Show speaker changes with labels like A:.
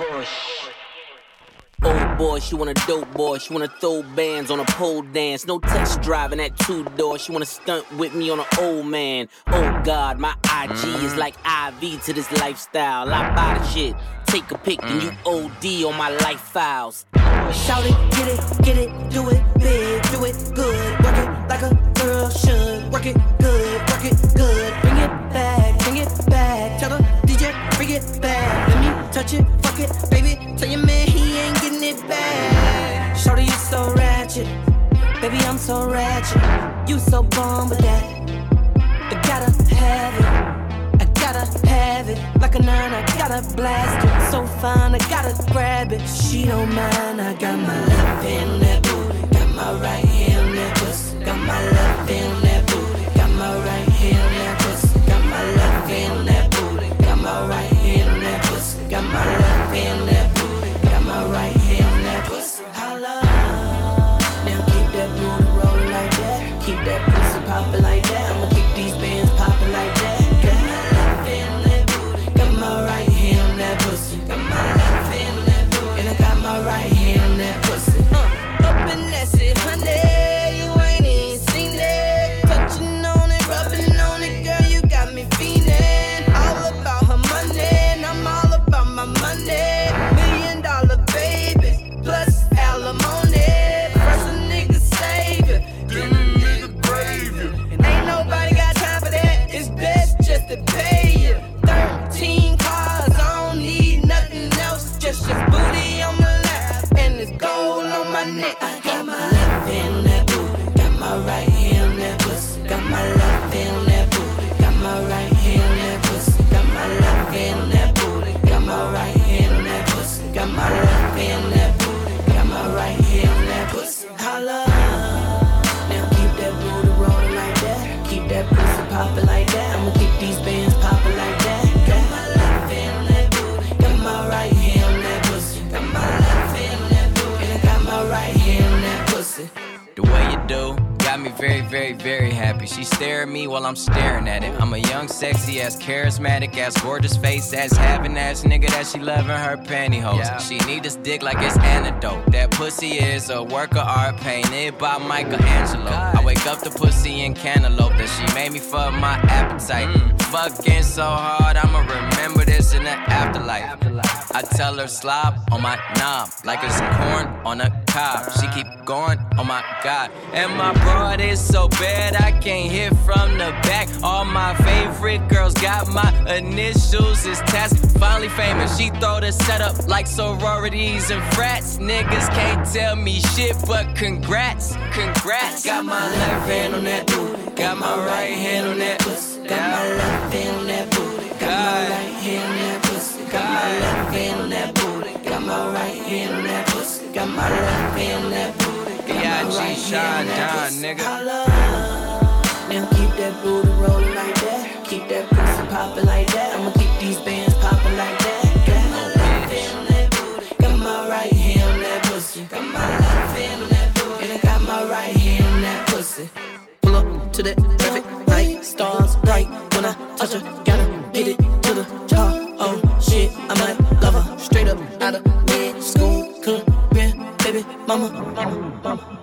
A: Old boy, she want a dope boy. She wanna throw bands on a pole dance. No test driving that two-door. She wanna stunt with me on an old man. Oh God, my IG is like IV to this lifestyle. I buy the shit, take a pic, and you OD on my life files.
B: Shout it, get it, do it big, do it good. Work it like a girl should. Work it good, Bring it back. Tell the DJ, bring it back. Let me touch it, fuck it, baby. Tell your man he ain't getting it back. Shorty, you so ratchet. Baby, I'm so ratchet. You so bomb with that. I gotta have it. Like a 9, I gotta blast it. So fine, I gotta grab it. She don't mind, I got my left hand on that booty. Got my right hand on that pussy. Got my left hand on that booty. Got my right hand on that pussy. Got my left hand on that booty. Got my right hand on that pussy. Got my left hand on that booty. Got my right hand on that pussy. Holla. Now keep that booty rolling like that. Keep that pussy popping like that. I'ma keep these bands popping like that. Got my left hand on that booty. Got my right hand on that pussy. Got my left hand on that booty. And I got my right hand on that pussy. Up in that shit, honey. You ain't even seen it. Touching on it, rubbing on it, girl. You got me fiending. All about her money, and I'm all about my money. $1 million baby, plus alimony. First a nigga save it, then a nigga brave it. And ain't nobody got time for that. It's best just to pay you. 13 cars, I don't need nothing else. Just your booty on my lap, and it's gold on my neck. I got my left hand on that booty, got my right hand on that pussy. Got my left hand on that booty, got my right hand on that pussy. Got my left hand on that booty, got my right hand on that pussy. Got my left hand on that booty, got my right hand on that pussy. Holla. Now keep that booty rolling like that. Keep that pussy popping like that. I'ma keep these bands popping like that. Got my left hand on that booty, got my right hand on that pussy. Got my left hand on that booty, and I got my right hand on that pussy.
C: The way you do got me very, very, very happy. She stare at me while I'm staring at it. I'm a young, sexy ass, charismatic ass, gorgeous face ass, having ass nigga that she loving her pantyhose. Yeah. She need this dick like it's antidote. That pussy is a work of art painted by Michelangelo. I wake up the pussy in cantaloupe that she made me for my appetite. Fucking so hard, I'ma remember this in the afterlife. I tell her slob on my knob like it's corn on a cob. She keep going, oh my God. And my broad is so bad I can't hit from the back. All my favorite girls got my initials. It's Tess, finally famous. She throw the setup like sororities and frats. Niggas can't tell me shit, but congrats. Got my left hand on that booty, got my right hand on that pussy. Got my left hand on that booty, got my right hand on that pussy. Got my left hand on that booty, got my right hand on that pussy. Got my left hand on that booty, got my right hand on that pussy. Holla. Now keep that booty rolling like that. Keep that pussy popping like that. I'ma keep these bands popping like that. Got my left hand on that booty, got my right hand on that pussy. Got my left hand on that booty, and I got my right hand on that pussy. Pull up to that traffic light, stars bright. When I touch her, gotta get it to the top. Oh shit, I might love her. Straight up out of mid school, career, baby mama.